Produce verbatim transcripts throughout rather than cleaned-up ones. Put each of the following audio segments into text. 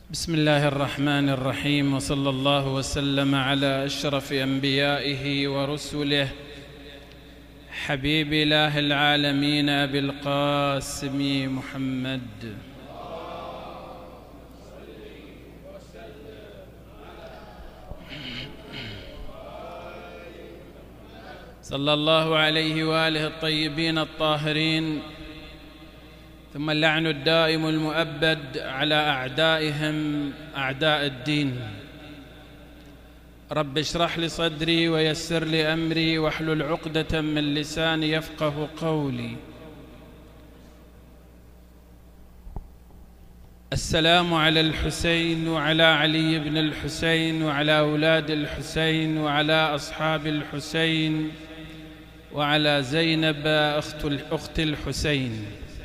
بسم الله الرحمن الرحيم، وصلى الله وسلم على أشرف أنبيائه ورسله حبيب إله العالمين أبي القاسم محمد. صلى الله عليه وآله الطيبين الطاهرين، ثم اللعن الدائم المؤبد على أعدائهم أعداء الدين. رب اشرح لي صدري ويسر لي أمري واحلل عقدة من لساني يفقه قولي. السلام على الحسين وعلى علي بن الحسين وعلى أولاد الحسين وعلى أصحاب الحسين وعلى زينب أخت الحسين.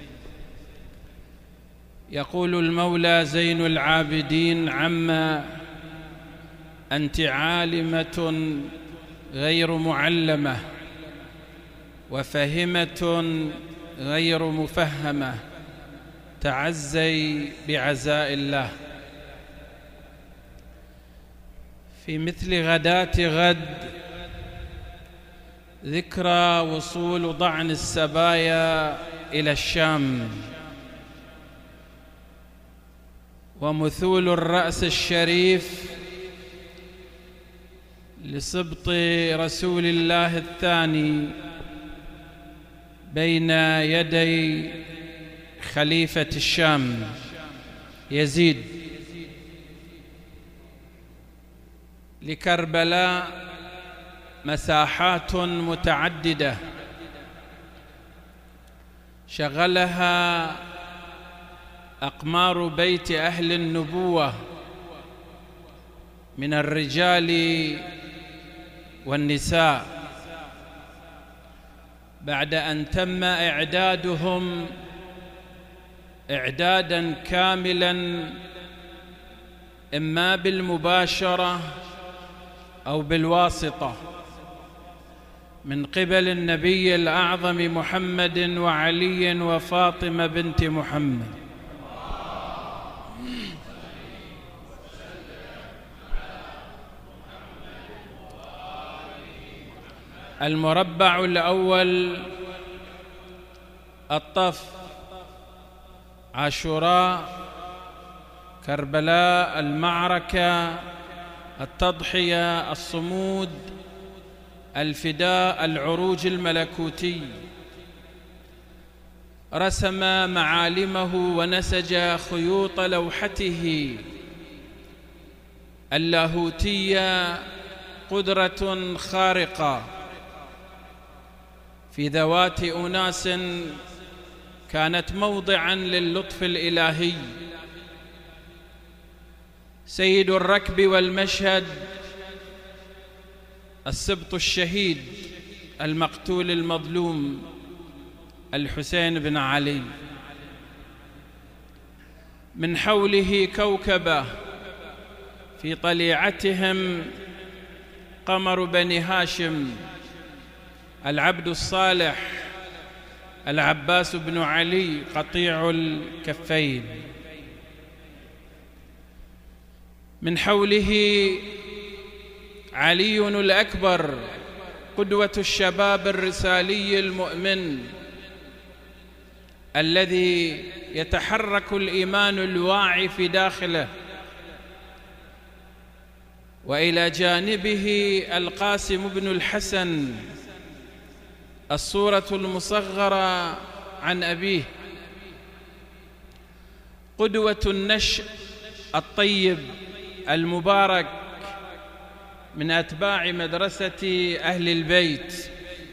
يقول المولى زين العابدين: عما أنت عالمة غير معلمة، وفهمة غير مفهمة، تعزي بعزاء الله. في مثل غداة غد ذكرى وصول ضعن السبايا إلى الشام، ومثول الرأس الشريف لسبط رسول الله الثاني بين يدي خليفة الشام يزيد. لكربلاء مساحات متعددة شغلها أقمار بيت أهل النبوة من الرجال والنساء، بعد أن تم إعدادهم إعدادا كاملا إما بالمباشرة أو بالواسطة من قبل النبي الأعظم محمد وعلي وفاطمة بنت محمد. المربع الأول الطف، عاشوراء، كربلاء، المعركة، التضحية، الصمود، الفداء، العروج الملكوتي. رسم معالمه ونسج خيوط لوحته اللاهوتية قدرة خارقة في ذوات أناس كانت موضعاً للطف الإلهي. سيد الركب والمشهد السبط الشهيد المقتول المظلوم الحسين بن علي، من حوله كوكبة في طليعتهم قمر بني هاشم العبد الصالح العباس بن علي قطيع الكفين، من حوله علي الأكبر قدوة الشباب الرسالي المؤمن الذي يتحرك الإيمان الواعي في داخله، وإلى جانبه القاسم بن الحسن الصورة المصغرة عن أبيه، قدوة النشء الطيب المبارك من أتباع مدرسة أهل البيت.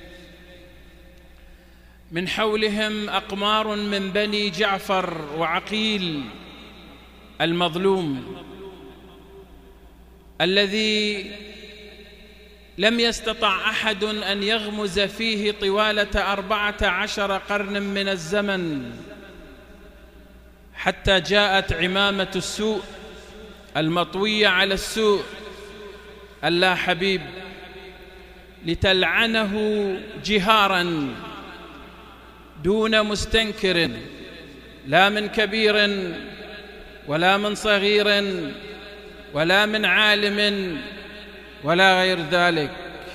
من حولهم أقمار من بني جعفر وعقيل المظلوم الذي لم يستطع أحد أن يغمز فيه طوالة أربعة عشر قرن من الزمن، حتى جاءت عمامة السوء المطوية على السوء اللا حبيب لتلعنه جهارا دون مستنكر، لا من كبير ولا من صغير ولا من عالم ولا غير ذلك.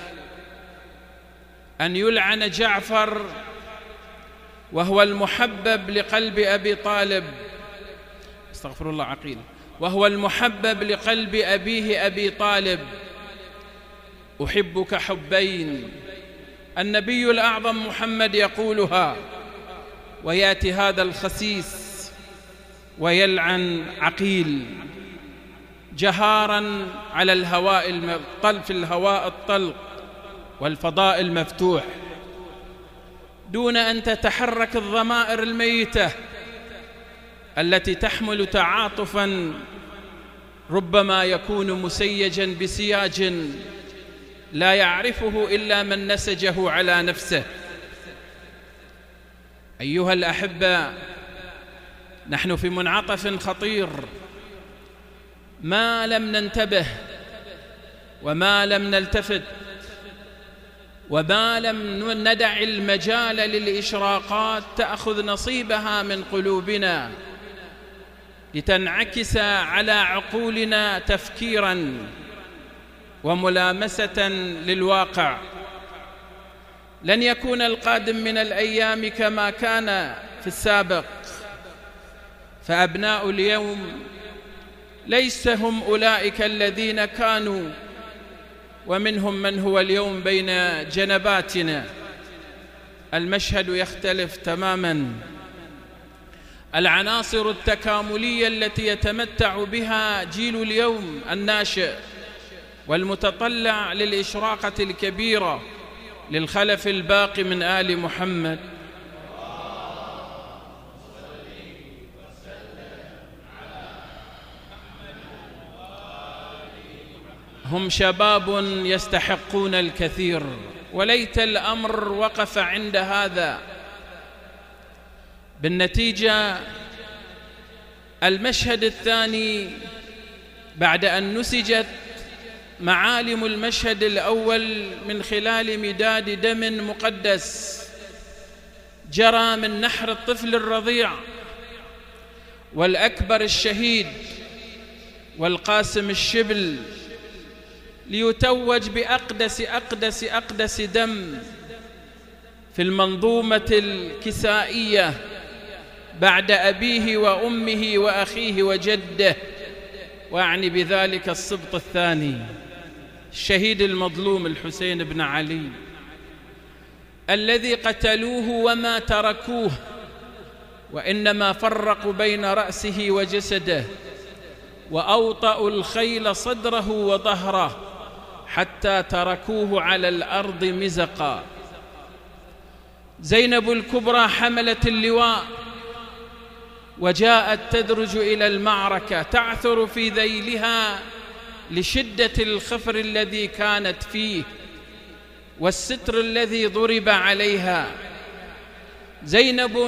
أن يلعن جعفر وهو المحبب لقلب أبي طالب، استغفر الله عقيل، وهو المحبب لقلب أبيه أبي طالب، أحبك حبين، النبي الأعظم محمد يقولها، ويأتي هذا الخسيس ويلعن عقيل جهارا على الهواء الطلق، في الهواء الطلق والفضاء المفتوح، دون أن تتحرك الضمائر الميتة التي تحمل تعاطفا ربما يكون مسيجا بسياج لا يعرفه إلا من نسجه على نفسه. أيها الأحبة، نحن في منعطف خطير، ما لم ننتبه وما لم نلتفت وما لم ندع المجال للإشراقات تأخذ نصيبها من قلوبنا لتنعكس على عقولنا تفكيرا وملامسة للواقع، لن يكون القادم من الأيام كما كان في السابق. فأبناء اليوم ليس هم أولئك الذين كانوا، ومنهم من هو اليوم بين جنباتنا. المشهد يختلف تماما. العناصر التكاملية التي يتمتع بها جيل اليوم الناشئ والمتطلع للإشراقة الكبيرة للخلف الباقي من آل محمد، هم شباب يستحقون الكثير، وليت الأمر وقف عند هذا. بالنتيجة المشهد الثاني بعد أن نسجت معالم المشهد الأول من خلال مداد دم مقدس جرى من نحر الطفل الرضيع والأكبر الشهيد والقاسم الشبل، ليتوج بأقدس أقدس أقدس دم في المنظومة الكسائية بعد أبيه وأمه وأخيه وجده، وأعني بذلك السبط الثاني الشهيد المظلوم الحسين بن علي الذي قتلوه وما تركوه، وإنما فرقوا بين رأسه وجسده وأوطأوا الخيل صدره وظهره حتى تركوه على الأرض مزقا. زينب الكبرى حملت اللواء وجاءت تدرج إلى المعركة تعثر في ذيلها لشدة الخفر الذي كانت فيه والستر الذي ضرب عليها. زينب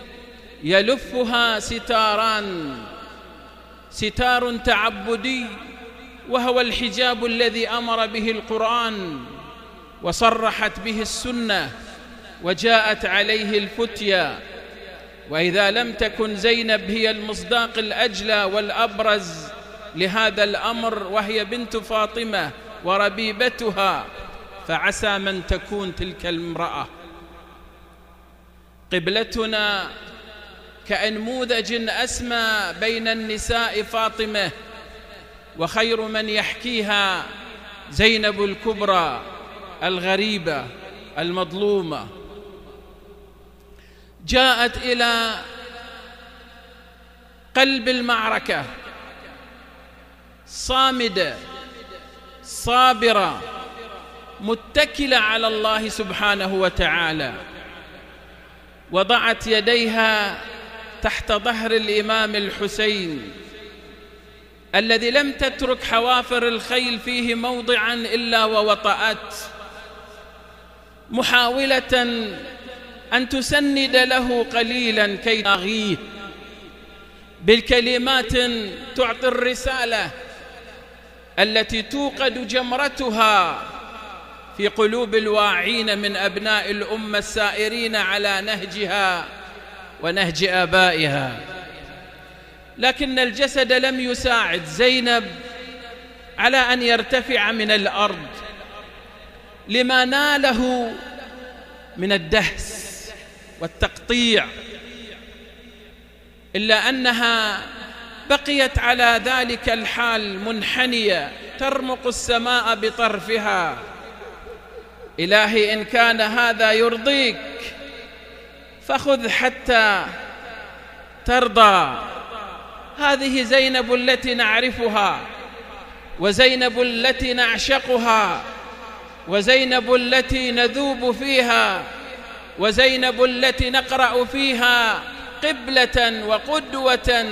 يلفها ستاران، ستار تعبدي وهو الحجاب الذي أمر به القرآن وصرحت به السنة وجاءت عليه الفتيا. وإذا لم تكن زينب هي المصداق الأجلى والأبرز لهذا الأمر وهي بنت فاطمة وربيبتها، فعسى من تكون تلك المرأة. قبلتنا كأنموذج أسمى بين النساء فاطمة، وخير من يحكيها زينب الكبرى الغريبة المظلومة. جاءت إلى قلب المعركة صامدة صابرة متكلة على الله سبحانه وتعالى، وضعت يديها تحت ظهر الإمام الحسين الذي لم تترك حوافر الخيل فيه موضعا إلا ووطأت، محاولة أن تسند له قليلا كي تغيه بالكلمات تعطي الرسالة التي توقد جمرتها في قلوب الواعين من أبناء الأمة السائرين على نهجها ونهج آبائها. لكن الجسد لم يساعد زينب على أن يرتفع من الأرض لما ناله من الدهس والتقطيع، إلا أنها بقيت على ذلك الحال منحنية ترمق السماء بطرفها. إلهي إن كان هذا يرضيك فخذ حتى ترضى. هذه زينب التي نعرفها، وزينب التي نعشقها، وزينب التي نذوب فيها، وزينب التي نقرأ فيها قبلة وقدوة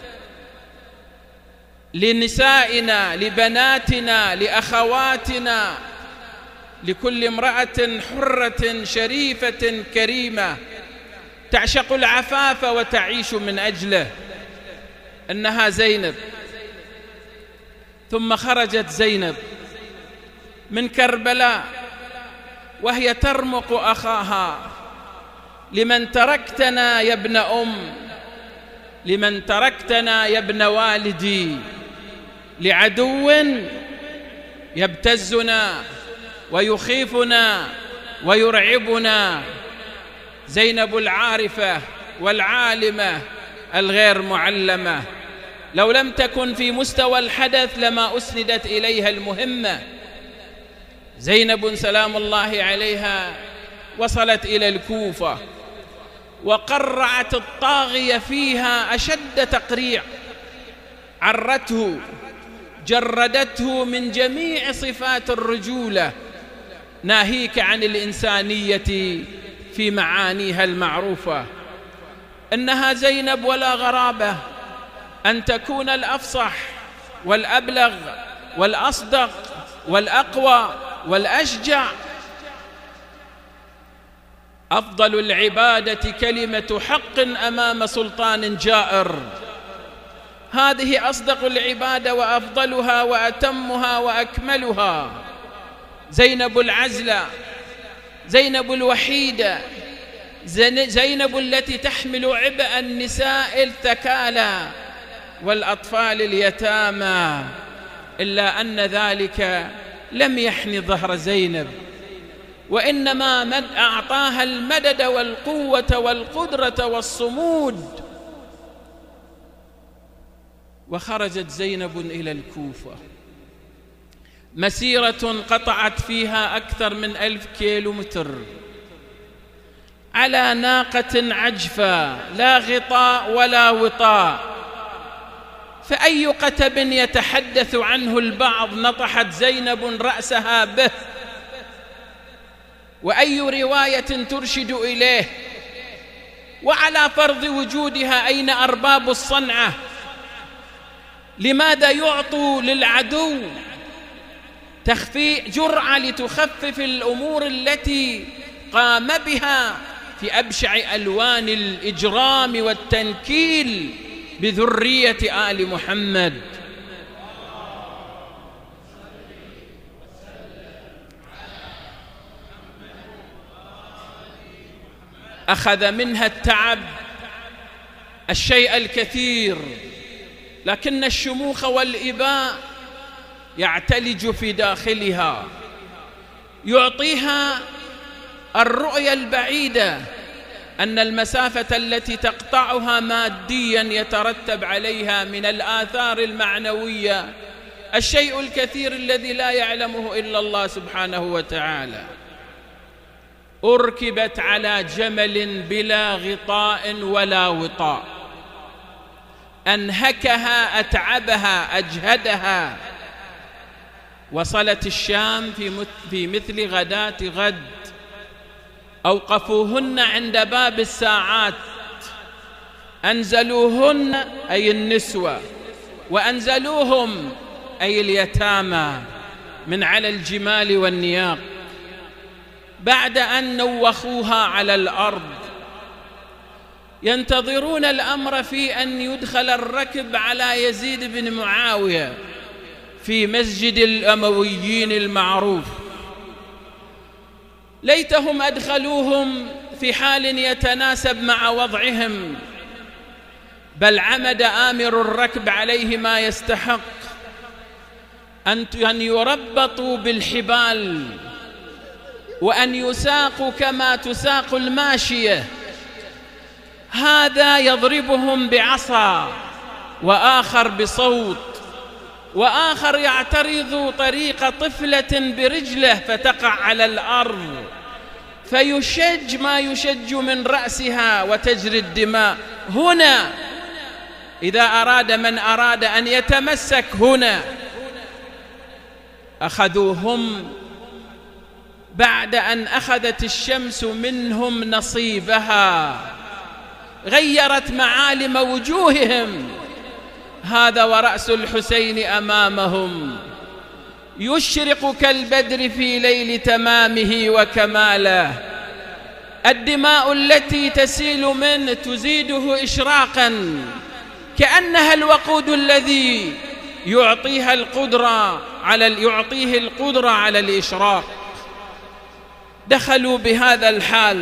لنسائنا، لبناتنا، لأخواتنا، لكل امرأة حرة شريفة كريمة تعشق العفاف وتعيش من أجله، إنها زينب. ثم خرجت زينب من كربلاء وهي ترمق أخاها: لمن تركتنا يا ابن أم، لمن تركتنا يا ابن والدي، لعدو يبتزنا ويخيفنا ويرعبنا. زينب العارفة والعالمة الغير معلمة، لو لم تكن في مستوى الحدث لما أسندت إليها المهمة. زينب سلام الله عليها وصلت إلى الكوفة وقرعت الطاغية فيها أشد تقريع، عرته، جردته من جميع صفات الرجولة، ناهيك عن الإنسانية في معانيها المعروفة. إنها زينب ولا غرابة أن تكون الأفصح والأبلغ والأصدق والأقوى والأشجع. أفضل العبادة كلمة حق أمام سلطان جائر، هذه أصدق العبادة وأفضلها وأتمها وأكملها. زينب العزلة، زينب الوحيدة، زينب التي تحمل عبء النساء الثكالى والأطفال اليتامى، إلا أن ذلك لم يحن ظهر زينب، وإنما مد أعطاها المدد والقوة والقدرة والصمود. وخرجت زينب إلى الكوفة، مسيرة قطعت فيها أكثر من ألف كيلومتر على ناقة عجفة لا غطاء ولا وطاء. فأي قتب يتحدث عنه البعض نطحت زينب رأسها به، وأي رواية ترشد إليه. وعلى فرض وجودها أين أرباب الصنعة؟ لماذا يعطوا للعدو تخفي جرعة لتخفف الأمور التي قام بها في أبشع ألوان الإجرام والتنكيل بذرية آل محمد؟ أخذ منها التعب الشيء الكثير، لكن الشموخ والإباء يعتلج في داخلها، يعطيها الرؤية البعيدة أن المسافة التي تقطعها ماديا يترتب عليها من الآثار المعنوية الشيء الكثير الذي لا يعلمه إلا الله سبحانه وتعالى. أركبت على جمل بلا غطاء ولا وطاء، أنهكها، أتعبها، أجهدها. وصلت الشام في مثل غداة غد، أوقفوهن عند باب الساعات، أنزلوهن أي النسوة، وأنزلوهم أي اليتامى من على الجمال والنياق، بعد أن نوخوها على الأرض، ينتظرون الأمر في أن يدخل الركب على يزيد بن معاوية في مسجد الأمويين المعروف. ليتهم أدخلوهم في حال يتناسب مع وضعهم، بل عمد آمر الركب عليه ما يستحق أن يربطوا بالحبال وأن يساقوا كما تساق الماشية. هذا يضربهم بعصا، وآخر بصوت، وآخر يعترض طريق طفلة برجله فتقع على الأرض فيشج ما يشج من رأسها وتجري الدماء. هنا إذا أراد من أراد أن يتمسك هنا أخذوهم بعد أن أخذت الشمس منهم نصيبها، غيرت معالم وجوههم. هذا ورأس الحسين أمامهم يشرق كالبدر في ليل تمامه وكماله. الدماء التي تسيل منه تزيده إشراقا كأنها الوقود الذي يعطيها القدرة على يعطيه القدرة على الإشراق. دخلوا بهذا الحال،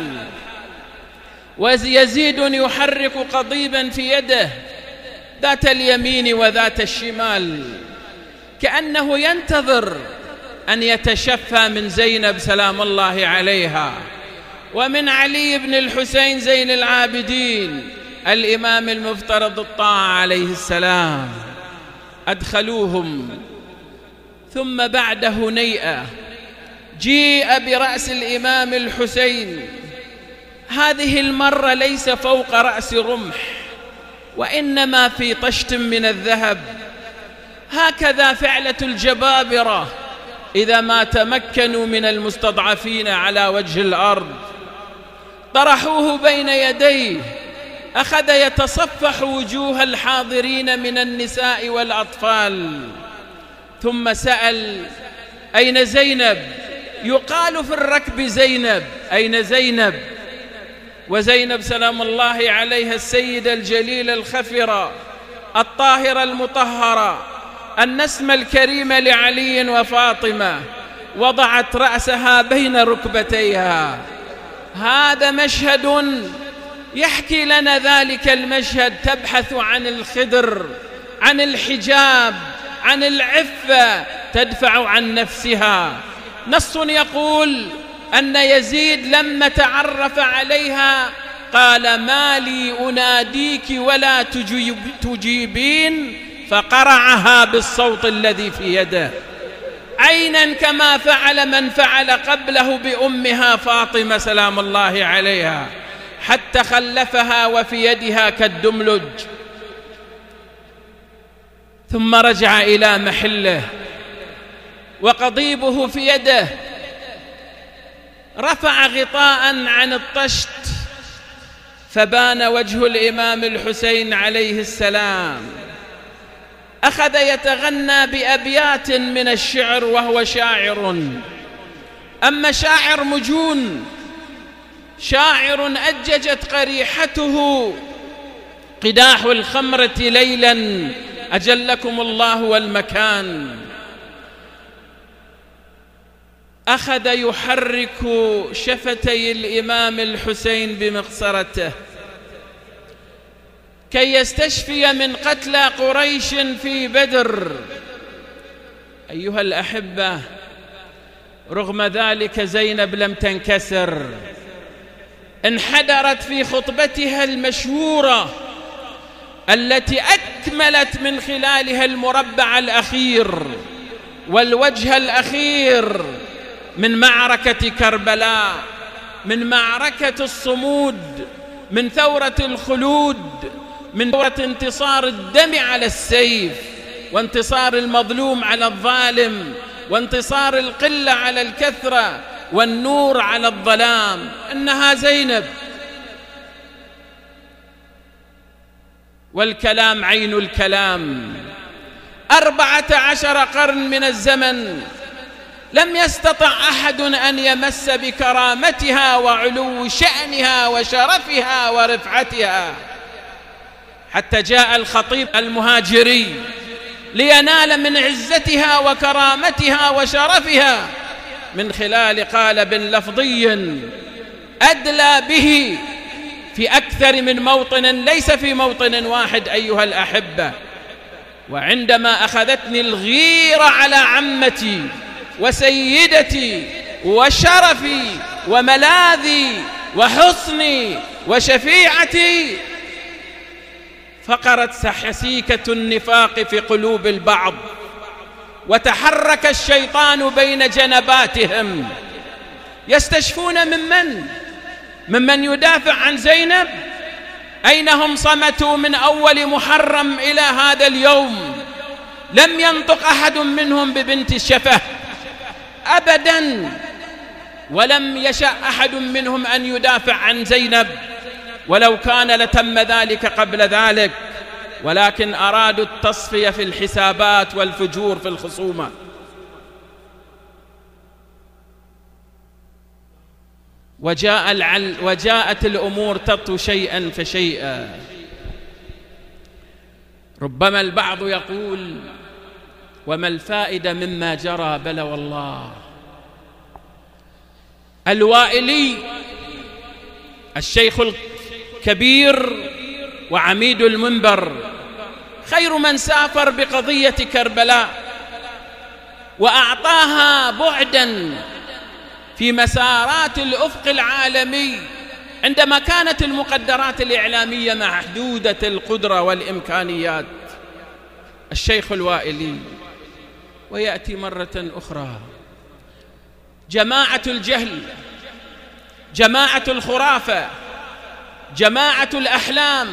ويزيد يحرك قضيبا في يده ذات اليمين وذات الشمال كأنه ينتظر أن يتشفى من زينب سلام الله عليها ومن علي بن الحسين زين العابدين الإمام المفترض الطاعة عليه السلام. أدخلوهم، ثم بعد هنيئة جيء برأس الإمام الحسين، هذه المرة ليس فوق رأس رمح وإنما في طشت من الذهب. هكذا فعلة الجبابرة إذا ما تمكنوا من المستضعفين على وجه الأرض. طرحوه بين يديه، أخذ يتصفح وجوه الحاضرين من النساء والأطفال، ثم سأل: أين زينب؟ يقال في الركب زينب، أين زينب؟ وزينب سلام الله عليها السيدة الجليلة الخفرة الطاهرة المطهرة النسمة الكريمة لعلي وفاطمة وضعت رأسها بين ركبتيها. هذا مشهد يحكي لنا ذلك المشهد، تبحث عن الخدر، عن الحجاب، عن العفة، تدفع عن نفسها. نص يقول أن يزيد لما تعرف عليها قال: ما لي أناديك ولا تجيب تجيبين، فقرعها بالصوت الذي في يده عينا كما فعل من فعل قبله بأمها فاطمة سلام الله عليها، حتى خلفها وفي يدها كالدملج. ثم رجع إلى محله وقضيبه في يده، رفع غطاء عن الطشت فبان وجه الإمام الحسين عليه السلام. أخذ يتغنى بأبيات من الشعر وهو شاعر، أما شاعر مجون، شاعر أججت قريحته قداح الخمرة ليلا أجلكم الله والمكان. أخذ يحرك شفتي الإمام الحسين بمقصرته كي يستشفي من قتلى قريش في بدر. أيها الأحبة، رغم ذلك زينب لم تنكسر، انحدرت في خطبتها المشهورة التي أكملت من خلالها المربع الأخير والوجه الأخير من معركة كربلاء، من معركة الصمود، من ثورة الخلود، من ثورة انتصار الدم على السيف، وانتصار المظلوم على الظالم، وانتصار القلة على الكثرة، والنور على الظلام. إنها زينب، والكلام عين الكلام. أربعة عشر قرن من الزمن لم يستطع أحد أن يمس بكرامتها وعلو شأنها وشرفها ورفعتها، حتى جاء الخطيب المهاجري لينال من عزتها وكرامتها وشرفها من خلال قالب لفظي أدلى به في أكثر من موطن، ليس في موطن واحد أيها الأحبة. وعندما أخذتني الغيرة على عمتي وسيدتي وشرفي وملاذي وحصني وشفيعتي، فقرت سحسيكة النفاق في قلوب البعض، وتحرك الشيطان بين جنباتهم يستشفون ممن ممن يدافع عن زينب. أين هم صمتوا من أول محرم إلى هذا اليوم؟ لم ينطق أحد منهم ببنت الشفه أبدا، ولم يشأ أحد منهم أن يدافع عن زينب، ولو كان لتم ذلك قبل ذلك، ولكن أرادوا التصفية في الحسابات والفجور في الخصومة. وجاء العل وجاءت الأمور تطو شيئا فشيئا. ربما البعض يقول: وما الفائدة مما جرى؟ بلى والله. الوائلي الشيخ الكبير وعميد المنبر خير من سافر بقضية كربلاء وأعطاها بعدا في مسارات الأفق العالمي، عندما كانت المقدرات الإعلامية محدودة القدرة والإمكانيات. الشيخ الوائلي. ويأتي مرة أخرى جماعة الجهل، جماعة الخرافة، جماعة الأحلام،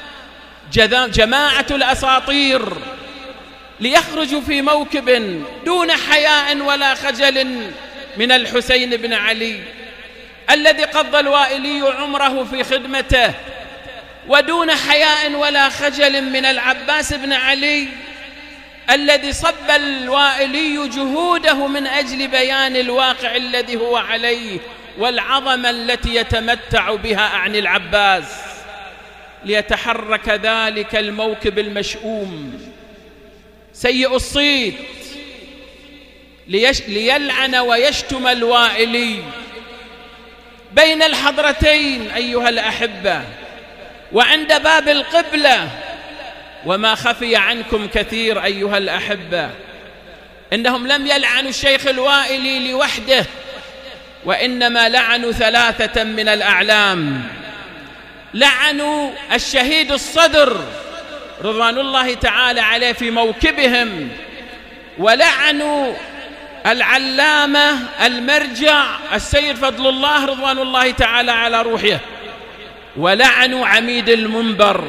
جماعة الأساطير، ليخرجوا في موكب دون حياء ولا خجل من الحسين بن علي الذي قضى الوائلي عمره في خدمته، ودون حياء ولا خجل من العباس بن علي الذي صب الوائلي جهوده من أجل بيان الواقع الذي هو عليه والعظمة التي يتمتع بها عن العباس، ليتحرك ذلك الموكب المشؤوم سيء الصيت ليش ليلعن ويشتم الوائلي بين الحضرتين أيها الأحبة، وعند باب القبلة. وما خفي عنكم كثير أيها الأحبة إنهم لم يلعنوا الشيخ الوائلي لوحده، وإنما لعنوا ثلاثة من الأعلام. لعنوا الشهيد الصدر رضوان الله تعالى عليه في موكبهم، ولعنوا العلامة المرجع السيد فضل الله رضوان الله تعالى على روحه، ولعنوا عميد المنبر،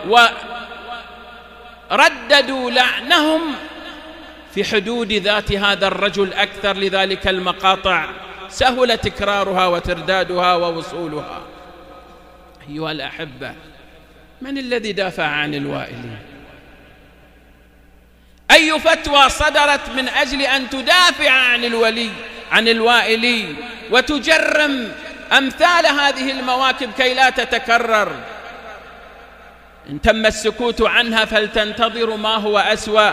ورددوا لعنهم في حدود ذات هذا الرجل أكثر، لذلك المقاطع سهل تكرارها وتردادها ووصولها. أيها الأحبة، من الذي دافع عن الوائلي؟ أي فتوى صدرت من أجل أن تدافع عن الولي عن الوائلي وتجرم أمثال هذه المواكب كي لا تتكرر؟ إن تم السكوت عنها فلتنتظروا ما هو أسوأ.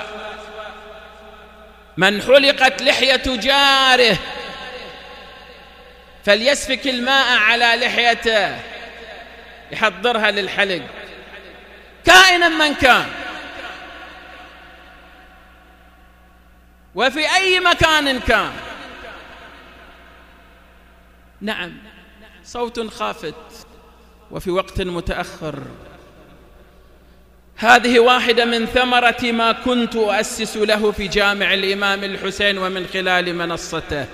من حلقت لحية جاره فليسفك الماء على لحيته، يحضرها للحلق كائنا من كان وفي أي مكان كان. نعم، صوت خافت وفي وقت متأخر. هذه واحدة من ثمرة ما كنت أؤسس له في جامع الإمام الحسين، ومن خلال منصته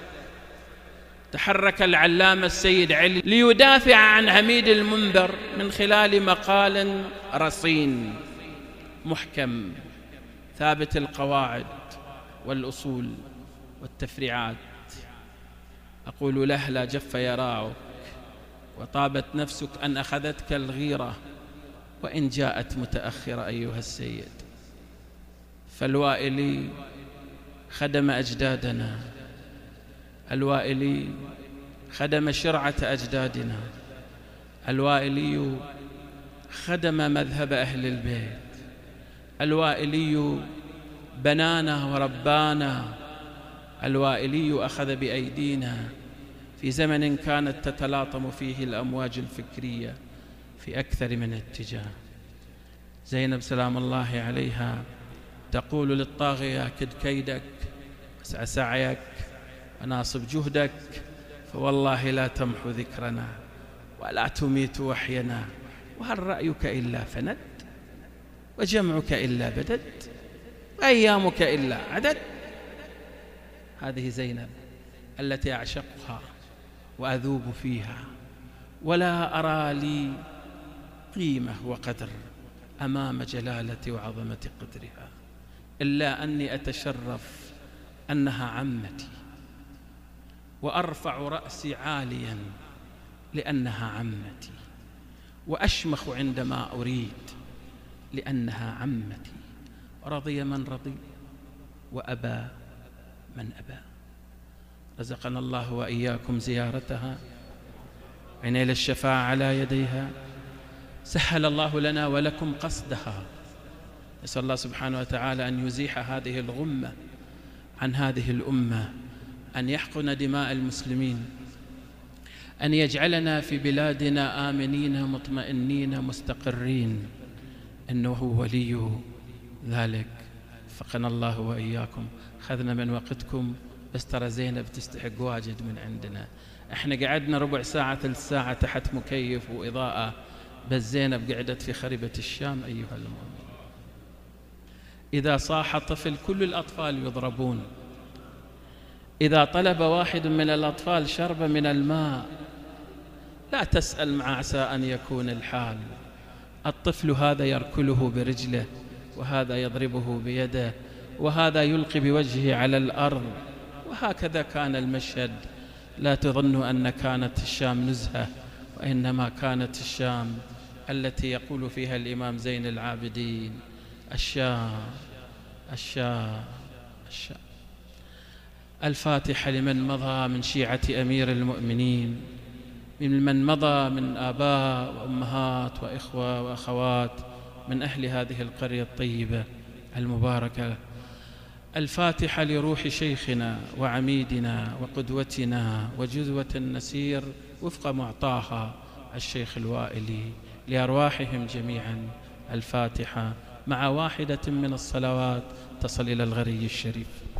تحرك العلامة السيد علي ليدافع عن عميد المنبر من خلال مقال رصين محكم ثابت القواعد والأصول والتفريعات. أقول له: لا جف يراعك، وطابت نفسك أن أخذتك الغيرة وإن جاءت متأخرة أيها السيد. فالوائلي خدم أجدادنا، الوائلي خدم شرعة أجدادنا، الوائلي خدم مذهب أهل البيت، الوائلي بنانا وربانا، الوائلي أخذ بأيدينا في زمن كانت تتلاطم فيه الأمواج الفكرية في أكثر من اتجاه. زينب سلام الله عليها تقول للطاغية: كد كيدك، واسع سعيك، وناصب جهدك، فوالله لا تمحو ذكرنا ولا تميت وحينا، وهل رأيك إلا فند، وجمعك إلا بدد، وأيامك إلا عدد. هذه زينب التي أعشقها وأذوب فيها، ولا أرى لي قيمة وقدر أمام جلالة وعظمة قدرها، إلا أني أتشرف أنها عمتي، وأرفع رأسي عاليا لأنها عمتي، وأشمخ عندما أريد لأنها عمتي، رضي من رضي وأبى من أبى. رزقنا الله وإياكم زيارتها، عنيل الشفاعة على يديها، سهل الله لنا ولكم قصدها. نسأل الله سبحانه وتعالى أن يزيح هذه الغمة عن هذه الأمة، أن يحقن دماء المسلمين، أن يجعلنا في بلادنا آمنين مطمئنين مستقرين، إنه ولي ذلك. وفقنا الله وإياكم. خذنا من وقتكم، بس ترى زينب تستحق واجد من عندنا. احنا قعدنا ربع ساعة ثلث ساعة تحت مكيف وإضاءة، بس زينب قعدت في خريبة الشام. أيها المؤمنين، إذا صاح طفل كل الأطفال يضربون، إذا طلب واحد من الأطفال شرب من الماء لا تسأل مع عسى أن يكون الحال. الطفل هذا يركله برجله، وهذا يضربه بيده، وهذا يلقي بوجهه على الأرض، وهكذا كان المشهد. لا تظنوا أن كانت الشام نزهة، وإنما كانت الشام التي يقول فيها الإمام زين العابدين: الشام الشام الشام. الفاتحة لمن مضى من شيعة أمير المؤمنين، ممن مضى من آباء وأمهات وإخوة وأخوات من أهل هذه القرية الطيبة المباركة. الفاتحة لروح شيخنا وعميدنا وقدوتنا وجذوة النسير وفق معطاها الشيخ الوائلي، لأرواحهم جميعا. الفاتحة مع واحدة من الصلوات تصل إلى الغري الشريف.